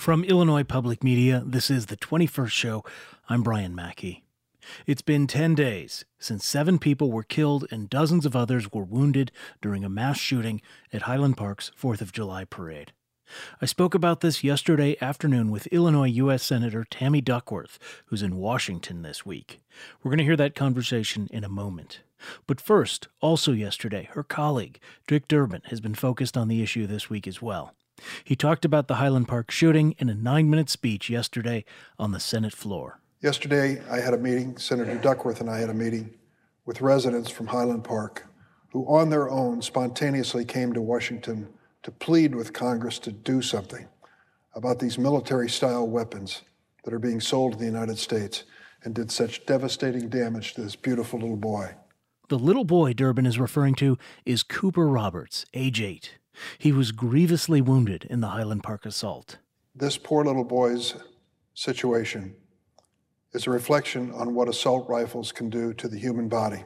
From Illinois Public Media, this is the 21st Show. I'm Brian Mackey. It's been 10 days since 7 people were killed and dozens of others were wounded during a mass shooting at Highland Park's 4th of July parade. I spoke about this yesterday afternoon with Illinois U.S. Senator Tammy Duckworth, who's in Washington this week. We're going to hear that conversation in a moment. But first, also yesterday, her colleague, Dick Durbin, has been focused on the issue this week as well. He talked about the Highland Park shooting in a 9-minute speech yesterday on the Senate floor. Yesterday, I had a meeting, Senator Duckworth and I had a meeting with residents from Highland Park who on their own spontaneously came to Washington to plead with Congress to do something about these military-style weapons that are being sold to the United States and did such devastating damage to this beautiful little boy. The little boy Durbin is referring to is Cooper Roberts, age 8. He was grievously wounded in the Highland Park assault. This poor little boy's situation is a reflection on what assault rifles can do to the human body.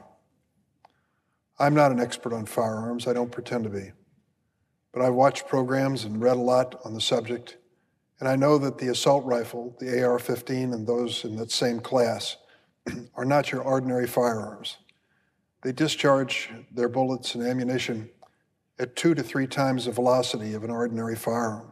I'm not an expert on firearms, I don't pretend to be. But I've watched programs and read a lot on the subject, and I know that the assault rifle, the AR-15 and those in that same class, are not your ordinary firearms. They discharge their bullets and ammunition at 2 to 3 times the velocity of an ordinary firearm.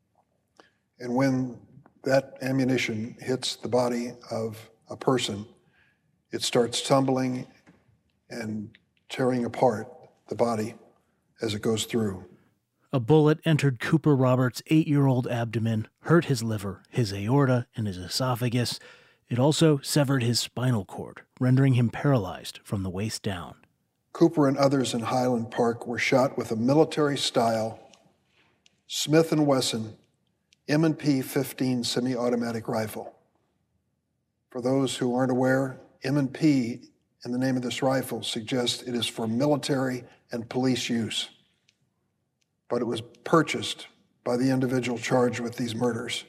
And when that ammunition hits the body of a person, it starts tumbling and tearing apart the body as it goes through. A bullet entered Cooper Roberts' 8-year-old abdomen, hurt his liver, his aorta, and his esophagus. It also severed his spinal cord, rendering him paralyzed from the waist down. Cooper and others in Highland Park were shot with a military-style Smith & Wesson M&P 15 semi-automatic rifle. For those who aren't aware, M&P in the name of this rifle suggests it is for military and police use. But it was purchased by the individual charged with these murders,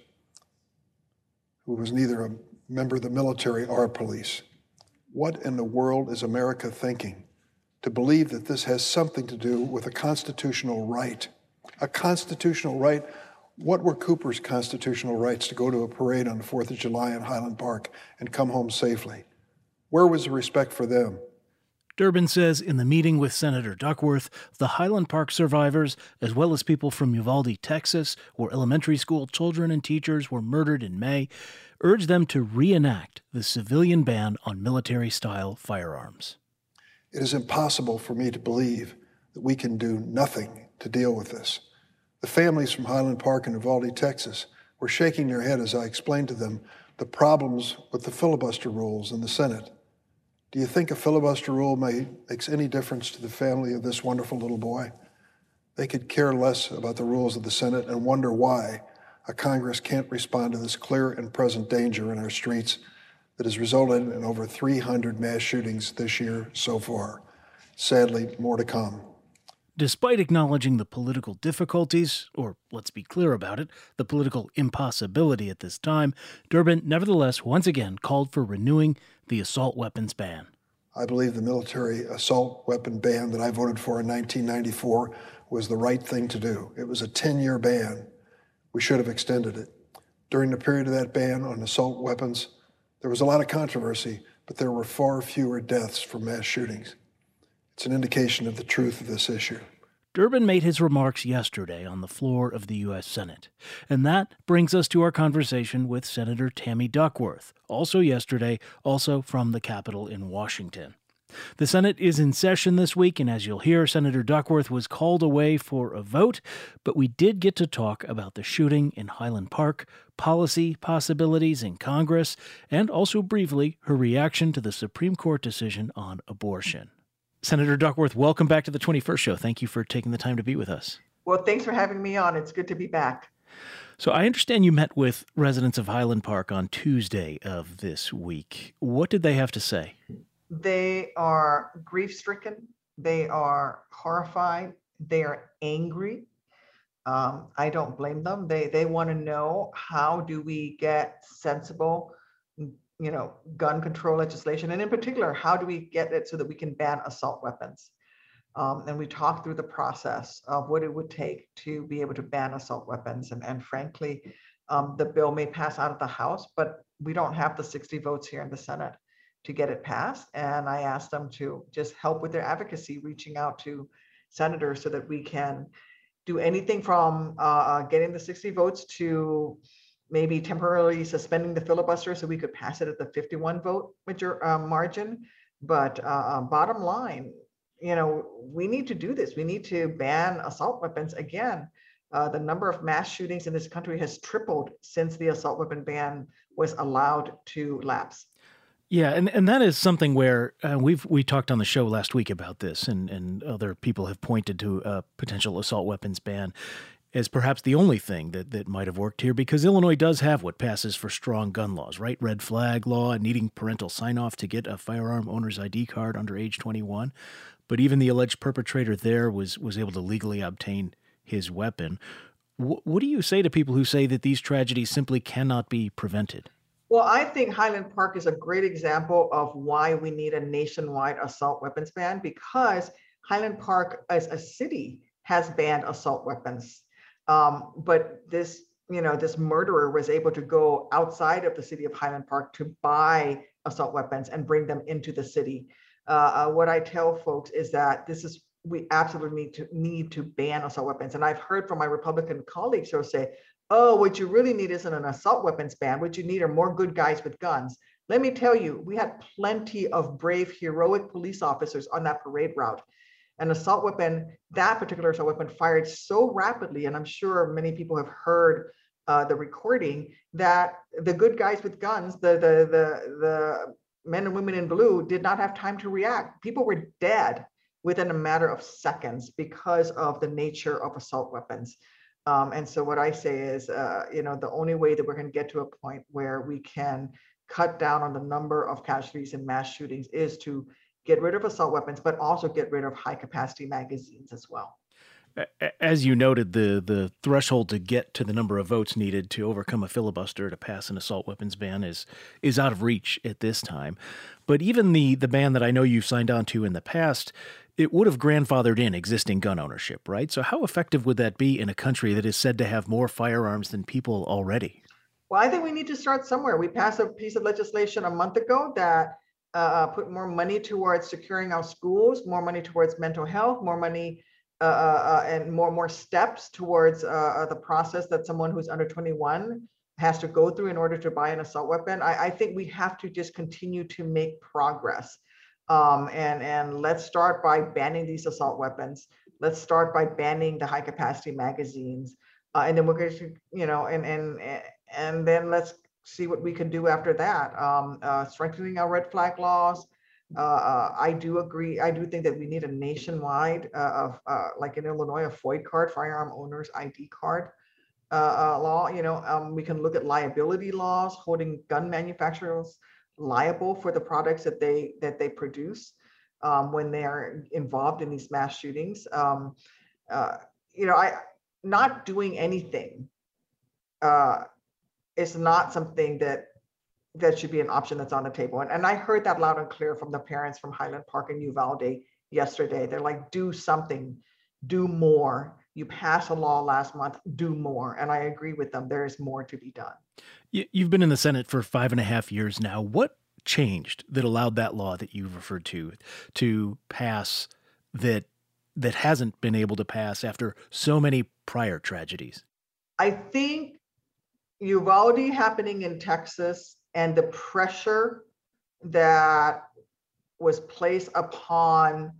who was neither a member of the military or police. What in the world is America thinking to believe that this has something to do with a constitutional right? A constitutional right? What were Cooper's constitutional rights to go to a parade on the 4th of July in Highland Park and come home safely? Where was the respect for them? Durbin says in the meeting with Senator Duckworth, the Highland Park survivors, as well as people from Uvalde, Texas, where elementary school children and teachers were murdered in May, urged them to reenact the civilian ban on military-style firearms. It is impossible for me to believe that we can do nothing to deal with this. The families from Highland Park and Uvalde, Texas, were shaking their head as I explained to them the problems with the filibuster rules in the Senate. Do you think a filibuster rule makes any difference to the family of this wonderful little boy? They could care less about the rules of the Senate and wonder why a Congress can't respond to this clear and present danger in our streets that has resulted in over 300 mass shootings this year so far. Sadly, more to come. Despite acknowledging the political difficulties, or let's be clear about it, the political impossibility at this time, Durbin nevertheless once again called for renewing the assault weapons ban. I believe the military assault weapon ban that I voted for in 1994 was the right thing to do. It was a 10-year ban. We should have extended it. During the period of that ban on assault weapons, there was a lot of controversy, but there were far fewer deaths from mass shootings. It's an indication of the truth of this issue. Durbin made his remarks yesterday on the floor of the U.S. Senate. And that brings us to our conversation with Senator Tammy Duckworth, also yesterday, also from the Capitol in Washington. The Senate is in session this week, and as you'll hear, Senator Duckworth was called away for a vote, but we did get to talk about the shooting in Highland Park, policy possibilities in Congress, and also briefly her reaction to the Supreme Court decision on abortion. Senator Duckworth, welcome back to the 21st Show. Thank you for taking the time to be with us. Well, thanks for having me on. It's good to be back. So I understand you met with residents of Highland Park on Tuesday of this week. What did they have to say? They are grief-stricken. They are horrified. They are angry. I don't blame them. They want to know, how do we get sensible, gun control legislation? And in particular, how do we get it so that we can ban assault weapons? And we talked through the process of what it would take to be able to ban assault weapons. And frankly, The bill may pass out of the House, but we don't have the 60 votes here in the Senate to get it passed. And I asked them to just help with their advocacy, reaching out to senators so that we can do anything from getting the 60 votes to maybe temporarily suspending the filibuster so we could pass it at the 51 vote margin. But bottom line, we need to do this. We need to ban assault weapons again. The number of mass shootings in this country has tripled since the assault weapon ban was allowed to lapse. Yeah, and that is something where we talked on the show last week about this, and other people have pointed to a potential assault weapons ban as perhaps the only thing that might have worked here, because Illinois does have what passes for strong gun laws, right? Red flag law, needing parental sign-off to get a firearm owner's ID card under age 21. But even the alleged perpetrator there was able to legally obtain his weapon. What do you say to people who say that these tragedies simply cannot be prevented? Well, I think Highland Park is a great example of why we need a nationwide assault weapons ban, because Highland Park as a city has banned assault weapons. But this murderer was able to go outside of the city of Highland Park to buy assault weapons and bring them into the city. What I tell folks is that we absolutely need to ban assault weapons. And I've heard from my Republican colleagues who say, oh, what you really need isn't an assault weapons ban. What you need are more good guys with guns. Let me tell you, we had plenty of brave, heroic police officers on that parade route. An assault weapon, that particular assault weapon, fired so rapidly, and I'm sure many people have heard the recording, that the good guys with guns, the men and women in blue, did not have time to react. People were dead within a matter of seconds because of the nature of assault weapons. And so what I say is, the only way that we're going to get to a point where we can cut down on the number of casualties in mass shootings is to get rid of assault weapons, but also get rid of high capacity magazines as well. As you noted, the threshold to get to the number of votes needed to overcome a filibuster to pass an assault weapons ban is out of reach at this time. But even the ban that I know you've signed on to in the past, it would have grandfathered in existing gun ownership, right? So how effective would that be in a country that is said to have more firearms than people already? Well, I think we need to start somewhere. We passed a piece of legislation a month ago that put more money towards securing our schools, more money towards mental health, more money and more steps towards the process that someone who's under 21 has to go through in order to buy an assault weapon. I think we have to just continue to make progress. And let's start by banning these assault weapons. Let's start by banning the high capacity magazines. And then we're going to, and then let's see what we can do after that. Strengthening our red flag laws. I do agree. I do think that we need a nationwide like in Illinois, a FOID card, firearm owner's ID card law. We can look at liability laws, holding gun manufacturers liable for the products that they produce when they are involved in these mass shootings. Not doing anything is not something that should be an option that's on the table. And I heard that loud and clear from the parents from Highland Park and Uvalde yesterday. They're like, do something, do more. You passed a law last month, do more. And I agree with them. There is more to be done. You've been in the Senate for 5.5 years now. What changed that allowed that law that you referred to pass that hasn't been able to pass after so many prior tragedies? I think Uvalde happening in Texas and the pressure that was placed upon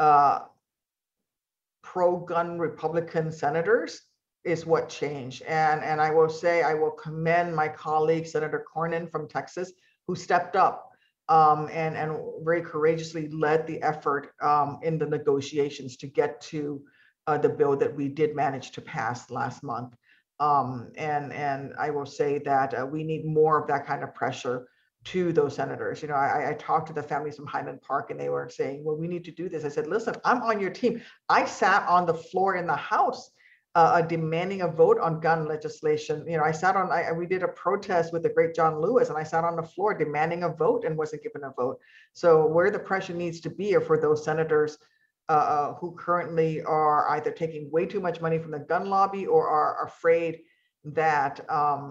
pro-gun Republican senators is what changed. And I will say, I will commend my colleague, Senator Cornyn from Texas, who stepped up and very courageously led the effort in the negotiations to get to the bill that we did manage to pass last month. And I will say that we need more of that kind of pressure to those senators. I talked to the families from Highland Park and they were saying, well, we need to do this. I said, listen, I'm on your team. I sat on the floor in the House demanding a vote on gun legislation. We did a protest with the great John Lewis, and I sat on the floor demanding a vote and wasn't given a vote. So where the pressure needs to be are for those senators who currently are either taking way too much money from the gun lobby or are afraid that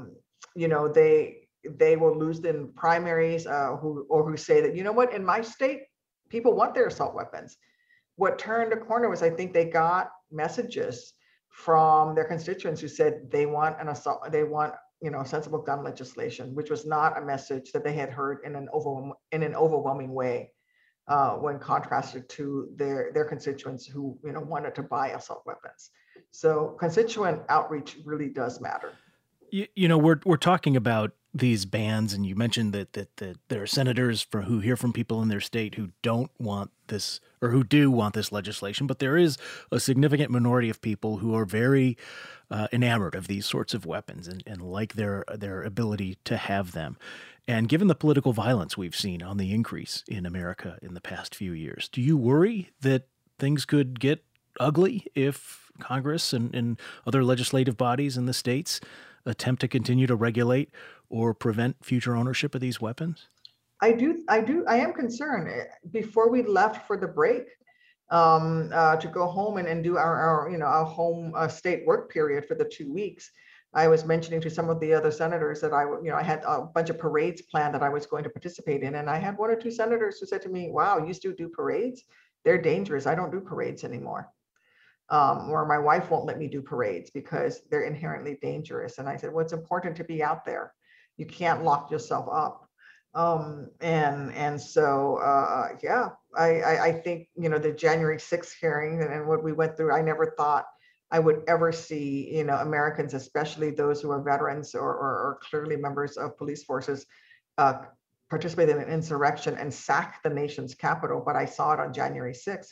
they will lose in primaries, who say that, you know what, in my state, people want their assault weapons. What turned a corner was, I think they got messages from their constituents who said they want an assault, they want sensible gun legislation, which was not a message that they had heard in an overwhelming way, when contrasted to their constituents who wanted to buy assault weapons. So constituent outreach really does matter. We're talking about these bans, and you mentioned that there are senators who hear from people in their state who don't want this, or who do want this legislation, but there is a significant minority of people who are very enamored of these sorts of weapons and like their ability to have them. And given the political violence we've seen on the increase in America in the past few years, do you worry that things could get ugly if Congress and other legislative bodies in the states attempt to continue to regulate or prevent future ownership of these weapons? I am concerned. Before we left for the break, to go home and do our home state work period for the 2 weeks, I was mentioning to some of the other senators that I had a bunch of parades planned that I was going to participate in. And I had 1 or 2 senators who said to me, wow, you still do parades? They're dangerous. I don't do parades anymore. Or my wife won't let me do parades because they're inherently dangerous. And I said, well, it's important to be out there. You can't lock yourself up. And so, I think, the January 6th hearing and what we went through, I never thought I would ever see, Americans, especially those who are veterans or clearly members of police forces, participate in an insurrection and sack the nation's capital. But I saw it on January 6th.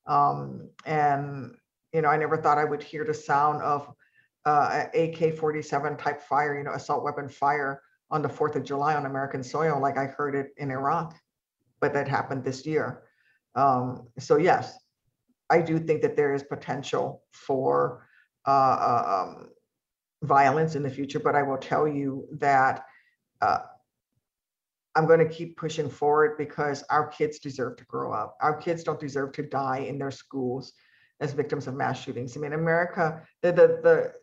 I never thought I would hear the sound of AK-47 type fire, assault weapon fire on the 4th of July on American soil, like I heard it in Iraq, but that happened this year. So yes, I do think that there is potential for violence in the future, but I will tell you that I'm going to keep pushing forward because our kids deserve to grow up. Our kids don't deserve to die in their schools as victims of mass shootings. I mean, America, the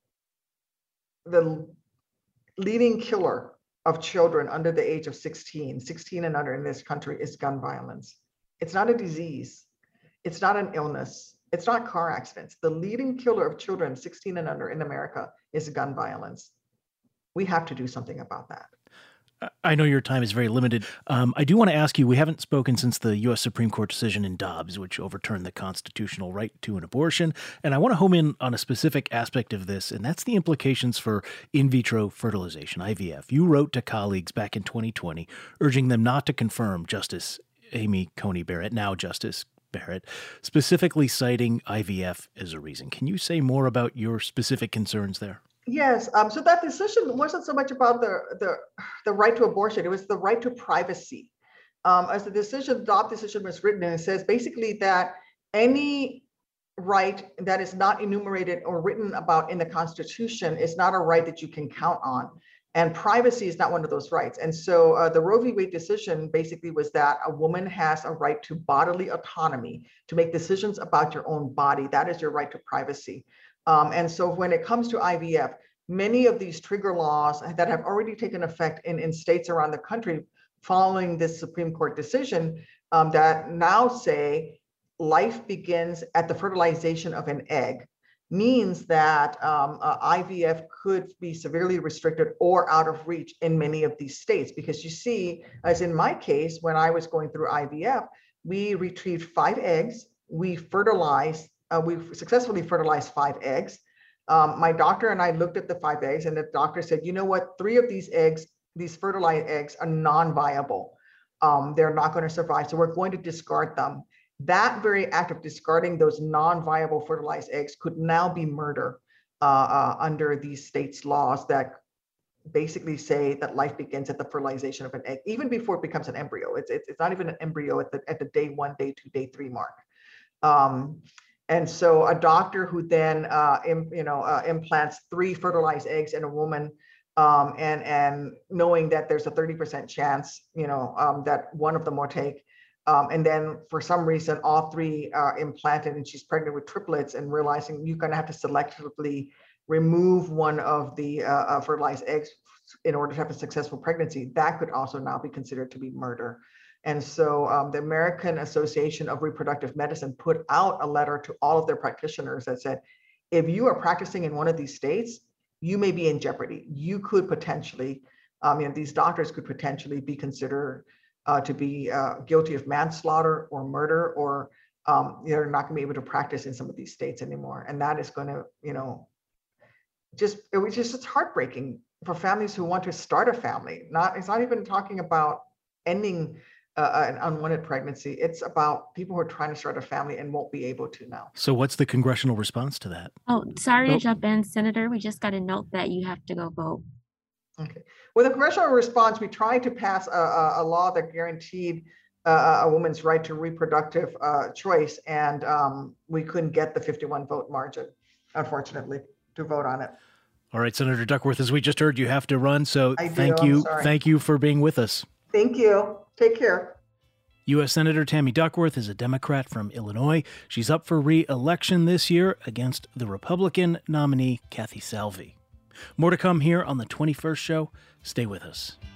leading killer of children under the age of 16 and under in this country is gun violence. It's not a disease. It's not an illness. It's not car accidents. The leading killer of children 16 and under in America is gun violence. We have to do something about that. I know your time is very limited. I do want to ask you, we haven't spoken since the U.S. Supreme Court decision in Dobbs, which overturned the constitutional right to an abortion. And I want to home in on a specific aspect of this, and that's the implications for in vitro fertilization, IVF. You wrote to colleagues back in 2020, urging them not to confirm Justice Amy Coney Barrett, now Justice Barrett, specifically citing IVF as a reason. Can you say more about your specific concerns there? Yes. So that decision wasn't so much about the right to abortion. It was the right to privacy. As the Dobbs decision was written, and it says basically that any right that is not enumerated or written about in the Constitution is not a right that you can count on. And privacy is not one of those rights. And so the Roe v. Wade decision basically was that a woman has a right to bodily autonomy, to make decisions about your own body. That is your right to privacy. And so when it comes to IVF, many of these trigger laws that have already taken effect in states around the country following this Supreme Court decision that now say life begins at the fertilization of an egg, means that IVF could be severely restricted or out of reach in many of these states. Because you see, as in my case, when I was going through IVF, we retrieved 5 eggs, we successfully fertilized 5 eggs. My doctor and I looked at the 5 eggs, and the doctor said, you know what, 3 of these eggs, these fertilized eggs, are non-viable. They're not going to survive, so we're going to discard them. That very act of discarding those non-viable fertilized eggs could now be murder under these states' laws that basically say that life begins at the fertilization of an egg, even before it becomes an embryo. It's not even an embryo at the day 1, day 2, day 3 mark. And so a doctor who then implants 3 fertilized eggs in a woman, and knowing that there's a 30% chance that one of them will take, and then for some reason all 3 are implanted and she's pregnant with triplets, and realizing you're going to have to selectively remove one of the fertilized eggs in order to have a successful pregnancy, that could also now be considered to be murder. And so the American Association of Reproductive Medicine put out a letter to all of their practitioners that said, if you are practicing in one of these states, you may be in jeopardy. You could potentially, these doctors could potentially be considered to be guilty of manslaughter or murder, or they're not going to be able to practice in some of these states anymore. And that is going to, it's heartbreaking for families who want to start a family. It's not even talking about ending an unwanted pregnancy. It's about people who are trying to start a family and won't be able to now. So what's the congressional response to that? Oh, sorry to jump in, Senator. We just got a note that you have to go vote. Okay. With the congressional response, we tried to pass a law that guaranteed a woman's right to reproductive choice, and we couldn't get the 51 vote margin, unfortunately, to vote on it. All right, Senator Duckworth, as we just heard, you have to run, so thank you for being with us. Thank you. Take care. U.S. Senator Tammy Duckworth is a Democrat from Illinois. She's up for re-election this year against the Republican nominee, Kathy Salvi. More to come here on the 21st show. Stay with us.